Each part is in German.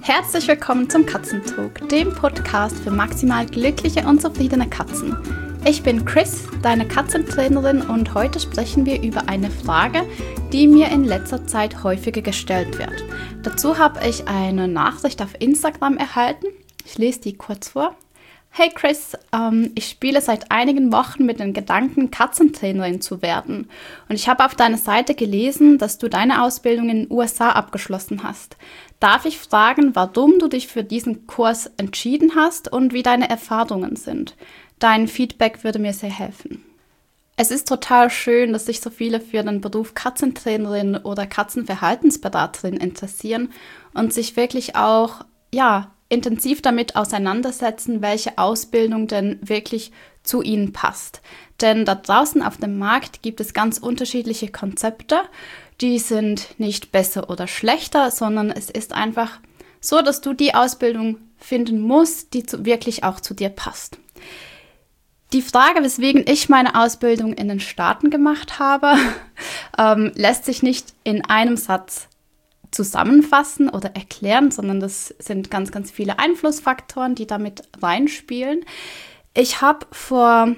Herzlich willkommen zum Katzentalk, dem Podcast für maximal glückliche und zufriedene Katzen. Ich bin Chris, deine Katzentrainerin, und heute sprechen wir über eine Frage, die mir in letzter Zeit häufiger gestellt wird. Dazu habe ich eine Nachricht auf Instagram erhalten. Ich lese die kurz vor. Hey Chris, ich spiele seit einigen Wochen mit den Gedanken, Katzentrainerin zu werden. Und ich habe auf deiner Seite gelesen, dass du deine Ausbildung in den USA abgeschlossen hast. Darf ich fragen, warum du dich für diesen Kurs entschieden hast und wie deine Erfahrungen sind? Dein Feedback würde mir sehr helfen. Es ist total schön, dass sich so viele für den Beruf Katzentrainerin oder Katzenverhaltensberaterin interessieren und sich wirklich auch, intensiv damit auseinandersetzen, welche Ausbildung denn wirklich zu ihnen passt. Denn da draußen auf dem Markt gibt es ganz unterschiedliche Konzepte. Die sind nicht besser oder schlechter, sondern es ist einfach so, dass du die Ausbildung finden musst, die wirklich auch zu dir passt. Die Frage, weswegen ich meine Ausbildung in den Staaten gemacht habe, lässt sich nicht in einem Satz zusammenfassen oder erklären, sondern das sind ganz, ganz viele Einflussfaktoren, die damit reinspielen. Ich habe vor,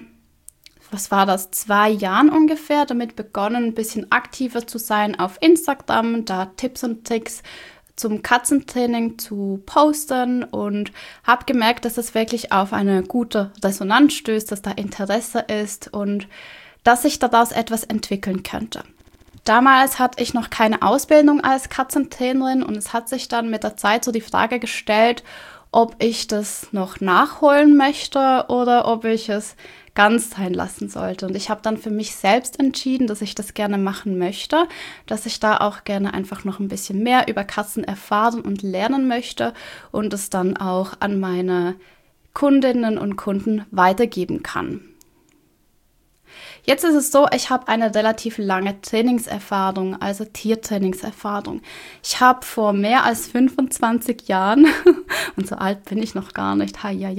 2 Jahren ungefähr damit begonnen, ein bisschen aktiver zu sein auf Instagram, da Tipps und Tricks zum Katzentraining zu posten und habe gemerkt, dass es wirklich auf eine gute Resonanz stößt, dass da Interesse ist und dass sich daraus etwas entwickeln könnte. Damals hatte ich noch keine Ausbildung als Katzentrainerin und es hat sich dann mit der Zeit so die Frage gestellt, ob ich das noch nachholen möchte oder ob ich es ganz sein lassen sollte. Und ich habe dann für mich selbst entschieden, dass ich das gerne machen möchte, dass ich da auch gerne einfach noch ein bisschen mehr über Katzen erfahren und lernen möchte und es dann auch an meine Kundinnen und Kunden weitergeben kann. Jetzt ist es so, ich habe eine relativ lange Trainingserfahrung, also Tiertrainingserfahrung. Ich habe vor mehr als 25 Jahren, und so alt bin ich noch gar nicht,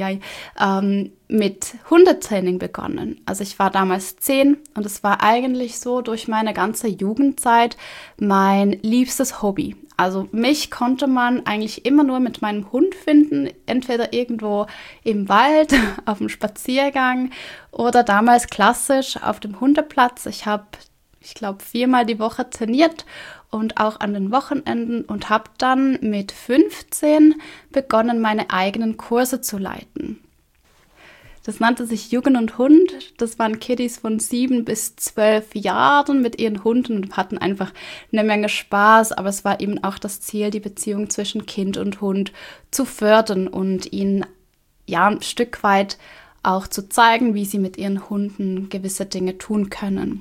mit Hundetraining begonnen. Also ich war damals 10 und es war eigentlich so durch meine ganze Jugendzeit mein liebstes Hobby. Also mich konnte man eigentlich immer nur mit meinem Hund finden, entweder irgendwo im Wald, auf dem Spaziergang oder damals klassisch auf dem Hundeplatz. Ich habe, 4-mal die Woche trainiert und auch an den Wochenenden und habe dann mit 15 begonnen, meine eigenen Kurse zu leiten. Das nannte sich Jugend und Hund. Das waren Kiddies von 7 bis 12 Jahren mit ihren Hunden und hatten einfach eine Menge Spaß. Aber es war eben auch das Ziel, die Beziehung zwischen Kind und Hund zu fördern und ihnen ein Stück weit auch zu zeigen, wie sie mit ihren Hunden gewisse Dinge tun können.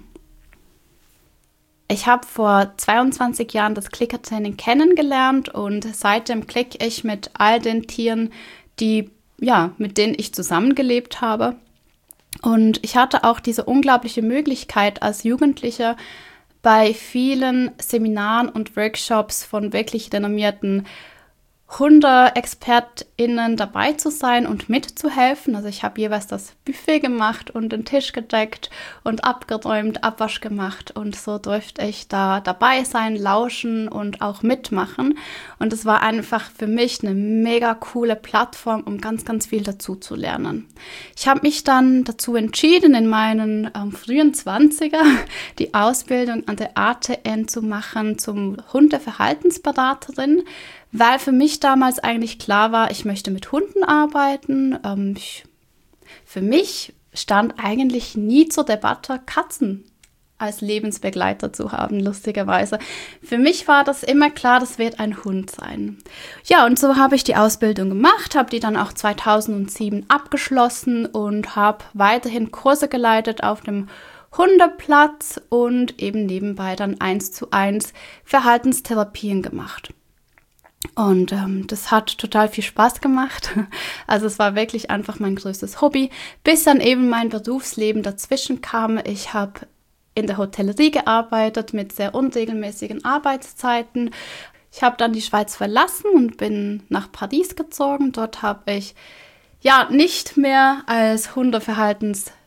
Ich habe vor 22 Jahren das Klickertraining kennengelernt und seitdem klicke ich mit all den Tieren, mit denen ich zusammengelebt habe. Und ich hatte auch diese unglaubliche Möglichkeit als Jugendliche bei vielen Seminaren und Workshops von wirklich renommierten HundeexpertInnen dabei zu sein und mitzuhelfen. Also ich habe jeweils das Buffet gemacht und den Tisch gedeckt und abgeräumt, Abwasch gemacht und so durfte ich da dabei sein, lauschen und auch mitmachen. Und es war einfach für mich eine mega coole Plattform, um ganz, ganz viel dazu zu lernen. Ich habe mich dann dazu entschieden, in meinen frühen 20er die Ausbildung an der ATN zu machen zum Hundeverhaltensberaterin, weil für mich damals eigentlich klar war, ich möchte mit Hunden arbeiten. Für mich stand eigentlich nie zur Debatte, Katzen als Lebensbegleiter zu haben, lustigerweise. Für mich war das immer klar, das wird ein Hund sein. Ja, und so habe ich die Ausbildung gemacht, habe die dann auch 2007 abgeschlossen und habe weiterhin Kurse geleitet auf dem Hundeplatz und eben nebenbei dann 1:1 Verhaltenstherapien gemacht. Und das hat total viel Spaß gemacht. Also es war wirklich einfach mein größtes Hobby, bis dann eben mein Berufsleben dazwischen kam. Ich habe in der Hotellerie gearbeitet mit sehr unregelmäßigen Arbeitszeiten. Ich habe dann die Schweiz verlassen und bin nach Paris gezogen. Dort habe ich nicht mehr als Hundeverhaltensberaterin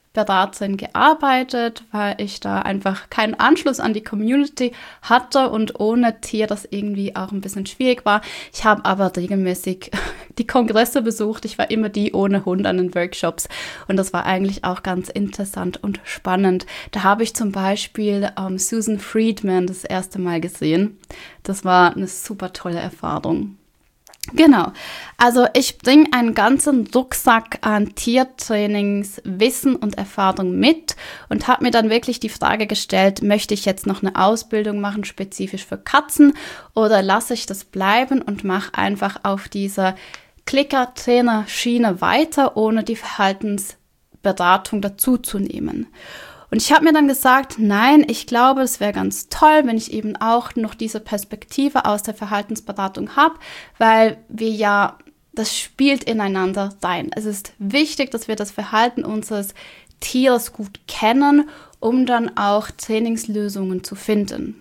Beraterin gearbeitet, weil ich da einfach keinen Anschluss an die Community hatte und ohne Tier das irgendwie auch ein bisschen schwierig war. Ich habe aber regelmäßig die Kongresse besucht. Ich war immer die ohne Hund an den Workshops und das war eigentlich auch ganz interessant und spannend. Da habe ich zum Beispiel Susan Friedman das erste Mal gesehen. Das war eine super tolle Erfahrung. Genau, also ich bringe einen ganzen Rucksack an Tiertrainings, Wissen und Erfahrung mit und habe mir dann wirklich die Frage gestellt, möchte ich jetzt noch eine Ausbildung machen, spezifisch für Katzen, oder lasse ich das bleiben und mache einfach auf dieser Clicker-Trainer-Schiene weiter, ohne die Verhaltensberatung dazuzunehmen. Und ich habe mir dann gesagt, nein, ich glaube, es wäre ganz toll, wenn ich eben auch noch diese Perspektive aus der Verhaltensberatung habe, weil das spielt ineinander rein. Es ist wichtig, dass wir das Verhalten unseres Tieres gut kennen, um dann auch Trainingslösungen zu finden.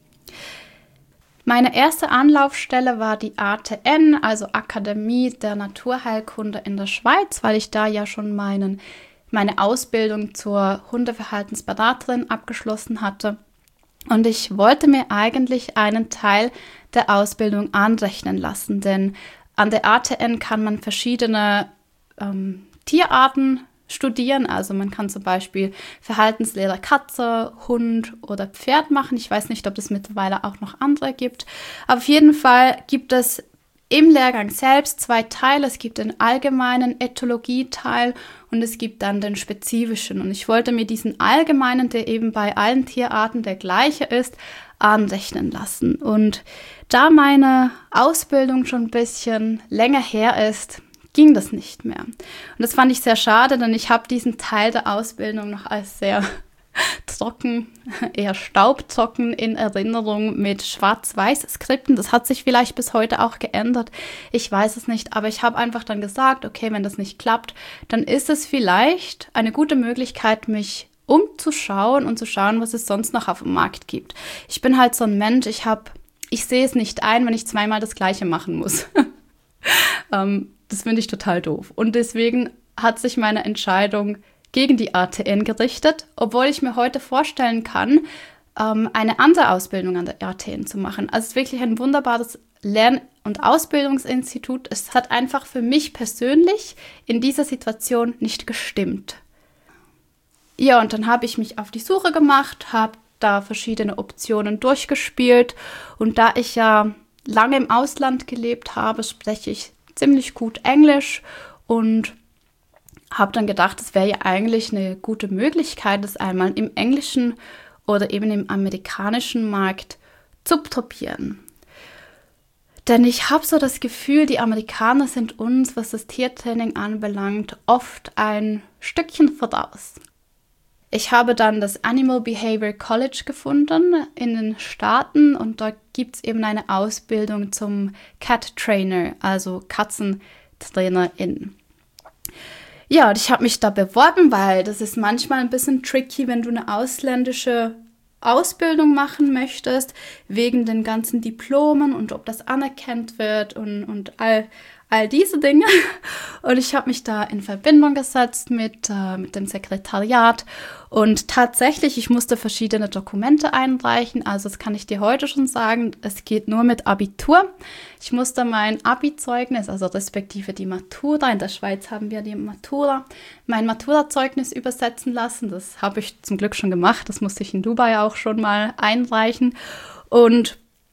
Meine erste Anlaufstelle war die ATN, also Akademie der Naturheilkunde in der Schweiz, weil ich da ja schon meine Ausbildung zur Hundeverhaltensberaterin abgeschlossen hatte. Und ich wollte mir eigentlich einen Teil der Ausbildung anrechnen lassen, denn an der ATN kann man verschiedene Tierarten studieren. Also man kann zum Beispiel Verhaltenslehre Katze, Hund oder Pferd machen. Ich weiß nicht, ob es mittlerweile auch noch andere gibt. Aber auf jeden Fall gibt es im Lehrgang selbst 2 Teile. Es gibt den allgemeinen Ethologie-Teil und es gibt dann den spezifischen. Und ich wollte mir diesen allgemeinen, der eben bei allen Tierarten der gleiche ist, anrechnen lassen. Und da meine Ausbildung schon ein bisschen länger her ist, ging das nicht mehr. Und das fand ich sehr schade, denn ich habe diesen Teil der Ausbildung noch als sehr trocken, eher staubtrocken in Erinnerung mit Schwarz-Weiß-Skripten. Das hat sich vielleicht bis heute auch geändert. Ich weiß es nicht, aber ich habe einfach dann gesagt, okay, wenn das nicht klappt, dann ist es vielleicht eine gute Möglichkeit, mich umzuschauen und zu schauen, was es sonst noch auf dem Markt gibt. Ich bin halt so ein Mensch, ich sehe es nicht ein, wenn ich zweimal das Gleiche machen muss. Das finde ich total doof. Und deswegen hat sich meine Entscheidung gegen die ATN gerichtet, obwohl ich mir heute vorstellen kann, eine andere Ausbildung an der ATN zu machen. Also es ist wirklich ein wunderbares Lern- und Ausbildungsinstitut. Es hat einfach für mich persönlich in dieser Situation nicht gestimmt. Ja, und dann habe ich mich auf die Suche gemacht, habe da verschiedene Optionen durchgespielt und da ich ja lange im Ausland gelebt habe, spreche ich ziemlich gut Englisch und habe dann gedacht, es wäre ja eigentlich eine gute Möglichkeit, das einmal im englischen oder eben im amerikanischen Markt zu probieren. Denn ich habe so das Gefühl, die Amerikaner sind uns, was das Tiertraining anbelangt, oft ein Stückchen voraus. Ich habe dann das Animal Behavior College gefunden in den Staaten und dort gibt es eben eine Ausbildung zum Cat Trainer, also Katzentrainerin. Ja, und ich habe mich da beworben, weil das ist manchmal ein bisschen tricky, wenn du eine ausländische Ausbildung machen möchtest, wegen den ganzen Diplomen und ob das anerkannt wird und all diese Dinge. Und ich habe mich da in Verbindung gesetzt mit dem Sekretariat und tatsächlich, ich musste verschiedene Dokumente einreichen, also das kann ich dir heute schon sagen, es geht nur mit Abitur. Ich musste mein Abi-Zeugnis, also respektive die Matura, in der Schweiz haben wir die Matura, mein Matura-Zeugnis übersetzen lassen. Das habe ich zum Glück schon gemacht, das musste ich in Dubai auch schon mal einreichen und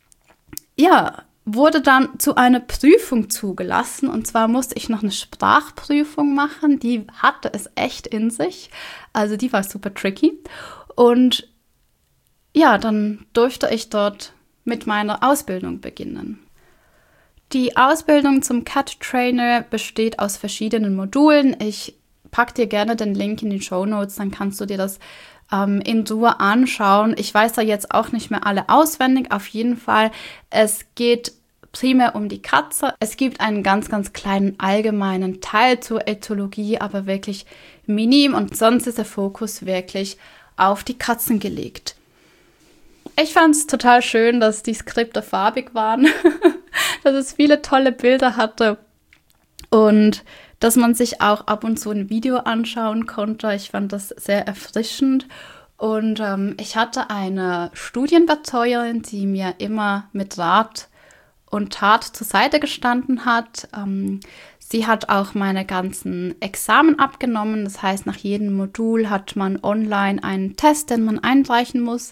ja, wurde dann zu einer Prüfung zugelassen und zwar musste ich noch eine Sprachprüfung machen, die hatte es echt in sich, also die war super tricky und ja, dann durfte ich dort mit meiner Ausbildung beginnen. Die Ausbildung zum Cat Trainer besteht aus verschiedenen Modulen. Ich packe dir gerne den Link in die Shownotes, dann kannst du dir das in Ruhe anschauen. Ich weiß da jetzt auch nicht mehr alle auswendig. Auf jeden Fall, es geht primär um die Katze. Es gibt einen ganz, ganz kleinen allgemeinen Teil zur Ethologie, aber wirklich minim und sonst ist der Fokus wirklich auf die Katzen gelegt. Ich fand es total schön, dass die Skripte farbig waren, dass es viele tolle Bilder hatte und dass man sich auch ab und zu ein Video anschauen konnte. Ich fand das sehr erfrischend. Und ich hatte eine Studienbetreuerin, die mir immer mit Rat und Tat zur Seite gestanden hat. Sie hat auch meine ganzen Examen abgenommen. Das heißt, nach jedem Modul hat man online einen Test, den man einreichen muss.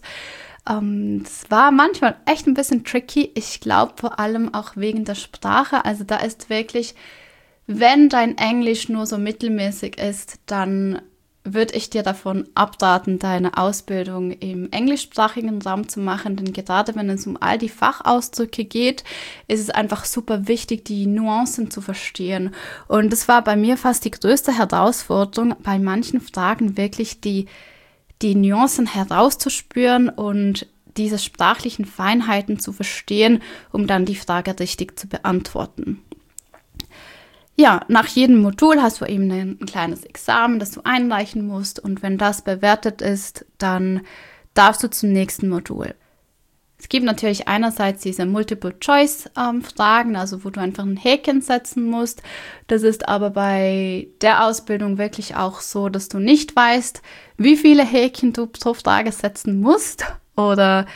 Es war manchmal echt ein bisschen tricky. Ich glaube vor allem auch wegen der Sprache. Also da ist wirklich, wenn dein Englisch nur so mittelmäßig ist, dann würde ich dir davon abraten, deine Ausbildung im englischsprachigen Raum zu machen, denn gerade wenn es um all die Fachausdrücke geht, ist es einfach super wichtig, die Nuancen zu verstehen. Und das war bei mir fast die größte Herausforderung, bei manchen Fragen wirklich die Nuancen herauszuspüren und diese sprachlichen Feinheiten zu verstehen, um dann die Frage richtig zu beantworten. Ja, nach jedem Modul hast du eben ein kleines Examen, das du einreichen musst, und wenn das bewertet ist, dann darfst du zum nächsten Modul. Es gibt natürlich einerseits diese Multiple-Choice-Fragen, also wo du einfach ein Häkchen setzen musst. Das ist aber bei der Ausbildung wirklich auch so, dass du nicht weißt, wie viele Häkchen du pro Frage setzen musst oder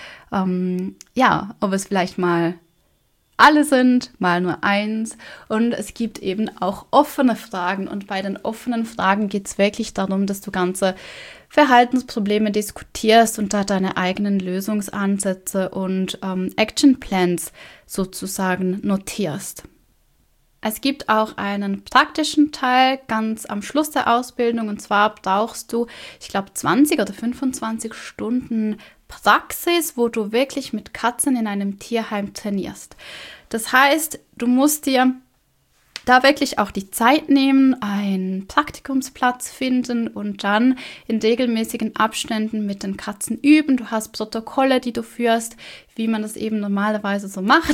ob es vielleicht mal alle sind, mal nur eins. Und es gibt eben auch offene Fragen. Und bei den offenen Fragen geht es wirklich darum, dass du ganze Verhaltensprobleme diskutierst und da deine eigenen Lösungsansätze und Action Plans sozusagen notierst. Es gibt auch einen praktischen Teil ganz am Schluss der Ausbildung, und zwar brauchst du, ich glaube, 20 oder 25 Stunden Praxis, wo du wirklich mit Katzen in einem Tierheim trainierst. Das heißt, du musst dir da wirklich auch die Zeit nehmen, einen Praktikumsplatz finden und dann in regelmäßigen Abständen mit den Katzen üben. Du hast Protokolle, die du führst, wie man das eben normalerweise so macht.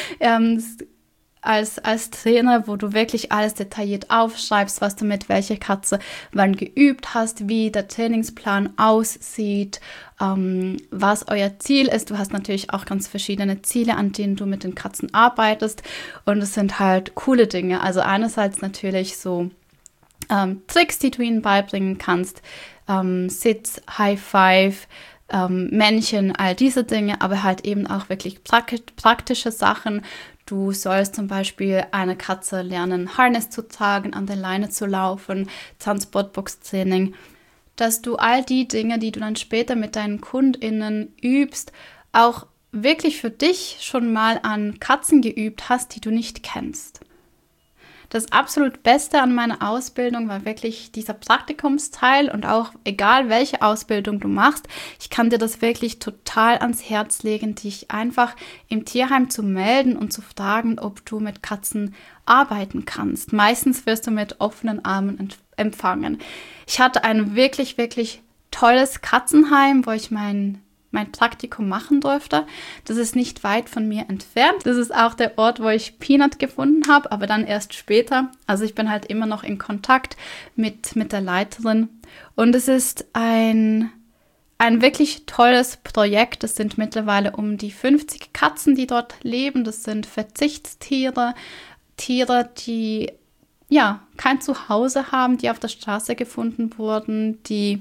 Als Trainer, wo du wirklich alles detailliert aufschreibst, was du mit welcher Katze wann geübt hast, wie der Trainingsplan aussieht, was euer Ziel ist. Du hast natürlich auch ganz verschiedene Ziele, an denen du mit den Katzen arbeitest, und es sind halt coole Dinge. Also einerseits natürlich so Tricks, die du ihnen beibringen kannst, Sitz, High Five, Männchen, all diese Dinge, aber halt eben auch wirklich praktische Sachen. Du sollst zum Beispiel eine Katze lernen, Harness zu tragen, an der Leine zu laufen, Transportbox-Training, dass du all die Dinge, die du dann später mit deinen KundInnen übst, auch wirklich für dich schon mal an Katzen geübt hast, die du nicht kennst. Das absolut Beste an meiner Ausbildung war wirklich dieser Praktikumsteil, und auch egal welche Ausbildung du machst, ich kann dir das wirklich total ans Herz legen, dich einfach im Tierheim zu melden und zu fragen, ob du mit Katzen arbeiten kannst. Meistens wirst du mit offenen Armen empfangen. Ich hatte ein wirklich, wirklich tolles Katzenheim, wo ich mein Praktikum machen durfte. Das ist nicht weit von mir entfernt. Das ist auch der Ort, wo ich Peanut gefunden habe, aber dann erst später. Also ich bin halt immer noch in Kontakt mit der Leiterin. Und es ist ein wirklich tolles Projekt. Es sind mittlerweile um die 50 Katzen, die dort leben. Das sind Verzichtstiere, Tiere, die kein Zuhause haben, die auf der Straße gefunden wurden, die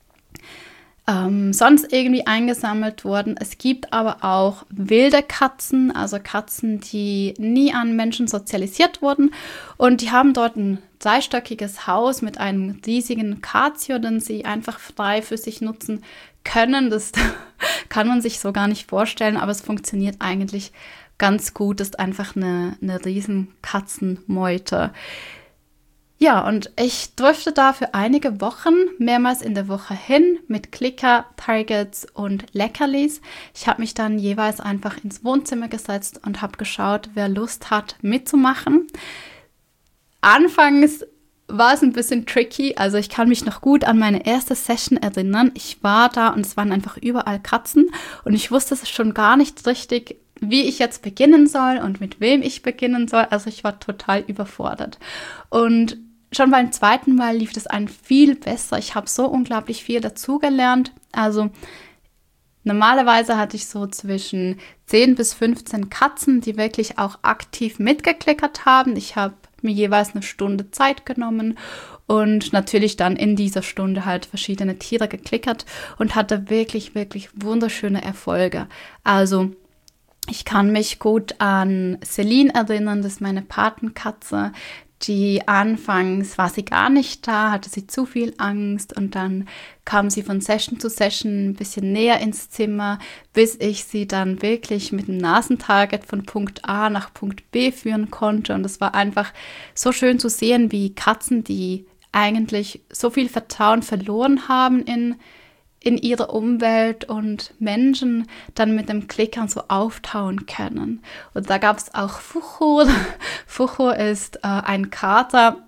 sonst irgendwie eingesammelt wurden. Es gibt aber auch wilde Katzen, also Katzen, die nie an Menschen sozialisiert wurden, und die haben dort ein dreistöckiges Haus mit einem riesigen Catio, den sie einfach frei für sich nutzen können. Das kann man sich so gar nicht vorstellen, aber es funktioniert eigentlich ganz gut. Das ist einfach eine riesen Katzenmeute. Ja, und ich durfte da für einige Wochen mehrmals in der Woche hin mit Klicker, Targets und Leckerlis. Ich habe mich dann jeweils einfach ins Wohnzimmer gesetzt und habe geschaut, wer Lust hat mitzumachen. Anfangs war es ein bisschen tricky, also ich kann mich noch gut an meine erste Session erinnern. Ich war da und es waren einfach überall Katzen, und ich wusste es schon gar nicht richtig, wie ich jetzt beginnen soll und mit wem ich beginnen soll. Also ich war total überfordert. Und schon beim zweiten Mal lief das ein viel besser. Ich habe so unglaublich viel dazugelernt. Also normalerweise hatte ich so zwischen 10 bis 15 Katzen, die wirklich auch aktiv mitgeklickert haben. Ich habe mir jeweils eine Stunde Zeit genommen und natürlich dann in dieser Stunde halt verschiedene Tiere geklickert und hatte wirklich, wirklich wunderschöne Erfolge. Also ich kann mich gut an Celine erinnern, das ist meine Patenkatze, die anfangs war sie gar nicht da, hatte sie zu viel Angst und dann kam sie von Session zu Session ein bisschen näher ins Zimmer, bis ich sie dann wirklich mit dem Nasentarget von Punkt A nach Punkt B führen konnte. Und es war einfach so schön zu sehen, wie Katzen, die eigentlich so viel Vertrauen verloren haben in ihrer Umwelt und Menschen dann mit dem Klickern so auftauen können. Und da gab es auch Fucho. Fucho ist ein Kater,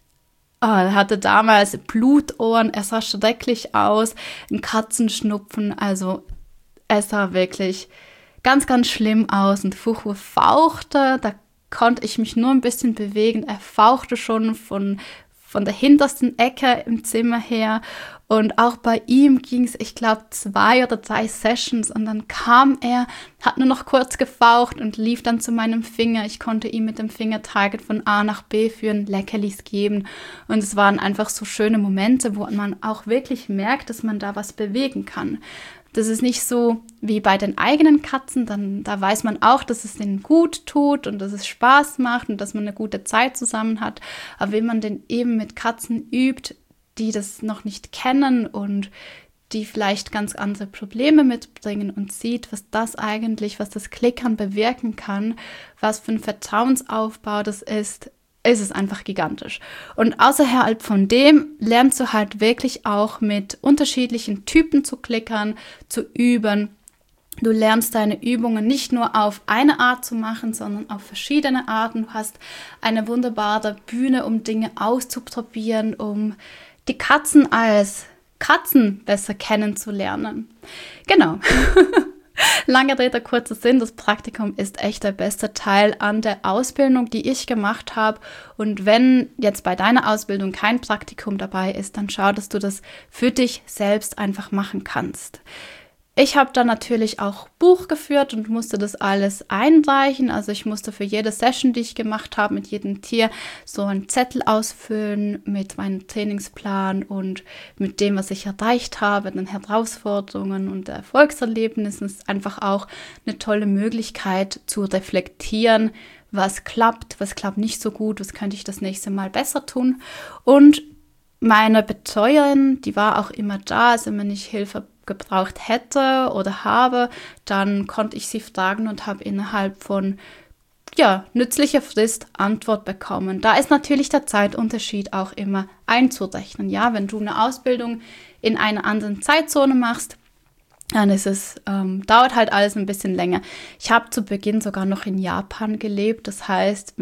er hatte damals Blutohren, er sah schrecklich aus, ein Katzenschnupfen, also es sah wirklich ganz, ganz schlimm aus. Und Fucho fauchte, da konnte ich mich nur ein bisschen bewegen, er fauchte schon von der hintersten Ecke im Zimmer her. Und auch bei ihm ging es, ich glaube, 2 oder 3 Sessions und dann kam er, hat nur noch kurz gefaucht und lief dann zu meinem Finger. Ich konnte ihm mit dem Fingertarget von A nach B führen, Leckerlis geben und es waren einfach so schöne Momente, wo man auch wirklich merkt, dass man da was bewegen kann. Das ist nicht so wie bei den eigenen Katzen, da weiß man auch, dass es denen gut tut und dass es Spaß macht und dass man eine gute Zeit zusammen hat. Aber wenn man denn eben mit Katzen übt, die das noch nicht kennen und die vielleicht ganz andere Probleme mitbringen und sieht, was das Klickern bewirken kann, was für ein Vertrauensaufbau das ist es einfach gigantisch. Und außerhalb von dem lernst du halt wirklich auch mit unterschiedlichen Typen zu klickern, zu üben. Du lernst deine Übungen nicht nur auf eine Art zu machen, sondern auf verschiedene Arten. Du hast eine wunderbare Bühne, um Dinge auszuprobieren, um die Katzen als Katzen besser kennenzulernen. Genau. Lange Rede, kurzer Sinn, das Praktikum ist echt der beste Teil an der Ausbildung, die ich gemacht habe. Und wenn jetzt bei deiner Ausbildung kein Praktikum dabei ist, dann schau, dass du das für dich selbst einfach machen kannst. Ich habe dann natürlich auch Buch geführt und musste das alles einreichen. Also ich musste für jede Session, die ich gemacht habe, mit jedem Tier so einen Zettel ausfüllen mit meinem Trainingsplan und mit dem, was ich erreicht habe, den Herausforderungen und Erfolgserlebnissen. Es ist einfach auch eine tolle Möglichkeit zu reflektieren, was klappt nicht so gut, was könnte ich das nächste Mal besser tun. Und meine Betreuerin, die war auch immer da, also wenn ich Hilfe gebraucht hätte oder habe, dann konnte ich sie fragen und habe innerhalb von nützlicher Frist Antwort bekommen. Da ist natürlich der Zeitunterschied auch immer einzurechnen. Ja, wenn du eine Ausbildung in einer anderen Zeitzone machst, dann ist es, dauert halt alles ein bisschen länger. Ich habe zu Beginn sogar noch in Japan gelebt. Das heißt,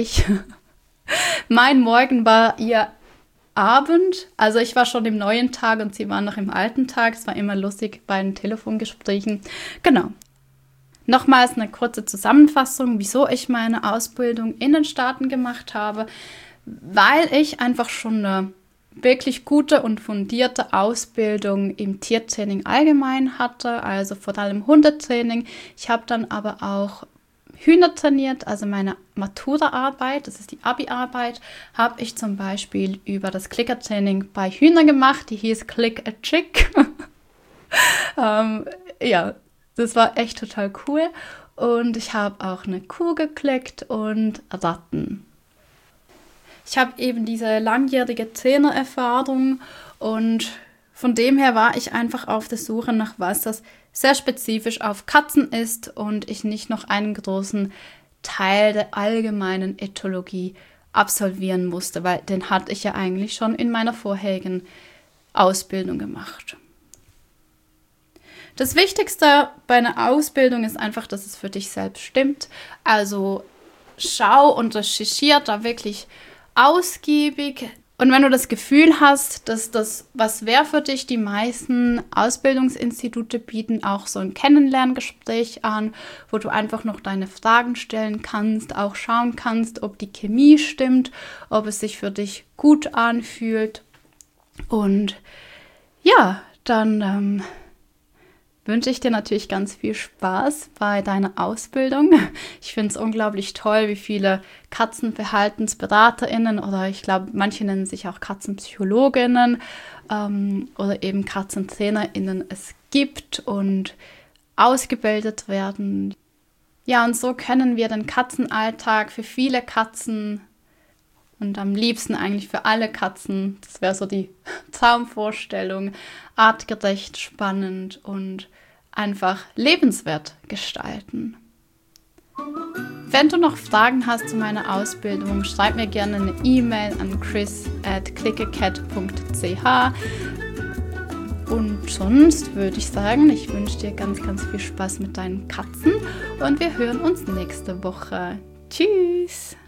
mein Morgen war ihr Abend, also ich war schon im neuen Tag und sie waren noch im alten Tag. Es war immer lustig bei den Telefongesprächen. Genau. Nochmals eine kurze Zusammenfassung, wieso ich meine Ausbildung in den Staaten gemacht habe, weil ich einfach schon eine wirklich gute und fundierte Ausbildung im Tiertraining allgemein hatte, also vor allem Hundetraining. Ich habe dann aber auch Hühner trainiert, also meine Matura-Arbeit, das ist die Abi-Arbeit, habe ich zum Beispiel über das Clicker-Training bei Hühnern gemacht, die hieß Click a Chick. Das war echt total cool und ich habe auch eine Kuh geklickt und Ratten. Ich habe eben diese langjährige Trainererfahrung und von dem her war ich einfach auf der Suche nach was, das sehr spezifisch auf Katzen ist und ich nicht noch einen großen Teil der allgemeinen Ethologie absolvieren musste, weil den hatte ich ja eigentlich schon in meiner vorherigen Ausbildung gemacht. Das Wichtigste bei einer Ausbildung ist einfach, dass es für dich selbst stimmt. Also schau und recherchiere da wirklich ausgiebig. Und wenn du das Gefühl hast, dass das was wäre für dich, die meisten Ausbildungsinstitute bieten auch so ein Kennenlerngespräch an, wo du einfach noch deine Fragen stellen kannst, auch schauen kannst, ob die Chemie stimmt, ob es sich für dich gut anfühlt. Und ja, dann wünsche ich dir natürlich ganz viel Spaß bei deiner Ausbildung. Ich finde es unglaublich toll, wie viele KatzenverhaltensberaterInnen oder ich glaube, manche nennen sich auch KatzenpsychologInnen oder eben KatzentrainerInnen es gibt und ausgebildet werden. Ja, und so können wir den Katzenalltag für viele Katzen und am liebsten eigentlich für alle Katzen, das wäre so die Traumvorstellung, artgerecht, spannend und einfach lebenswert gestalten. Wenn du noch Fragen hast zu meiner Ausbildung, schreib mir gerne eine E-Mail an chris@clickacat.ch. Und sonst würde ich sagen, ich wünsche dir ganz, ganz viel Spaß mit deinen Katzen und wir hören uns nächste Woche. Tschüss!